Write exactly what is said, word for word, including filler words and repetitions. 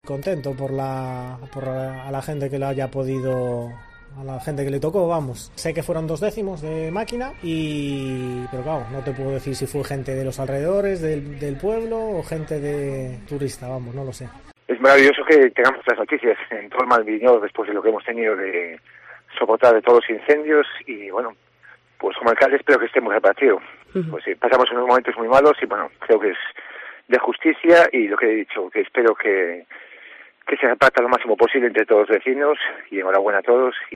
contento por la, por a la gente que lo haya podido, a la gente que le tocó, vamos. Sé que fueron dos décimos de máquina, y pero claro, no te puedo decir si fue gente de los alrededores del, del pueblo o gente de turista, vamos, no lo sé. Es maravilloso que tengamos las noticias en todo el Malviñor después de lo que hemos tenido de soportar de todos los incendios, y bueno, pues como alcalde espero que estemos al partido. Uh-huh. Pues sí, pasamos unos momentos muy malos y bueno, creo que es de justicia, y lo que he dicho, que espero que, que se reparta lo máximo posible entre todos los vecinos, y enhorabuena a todos.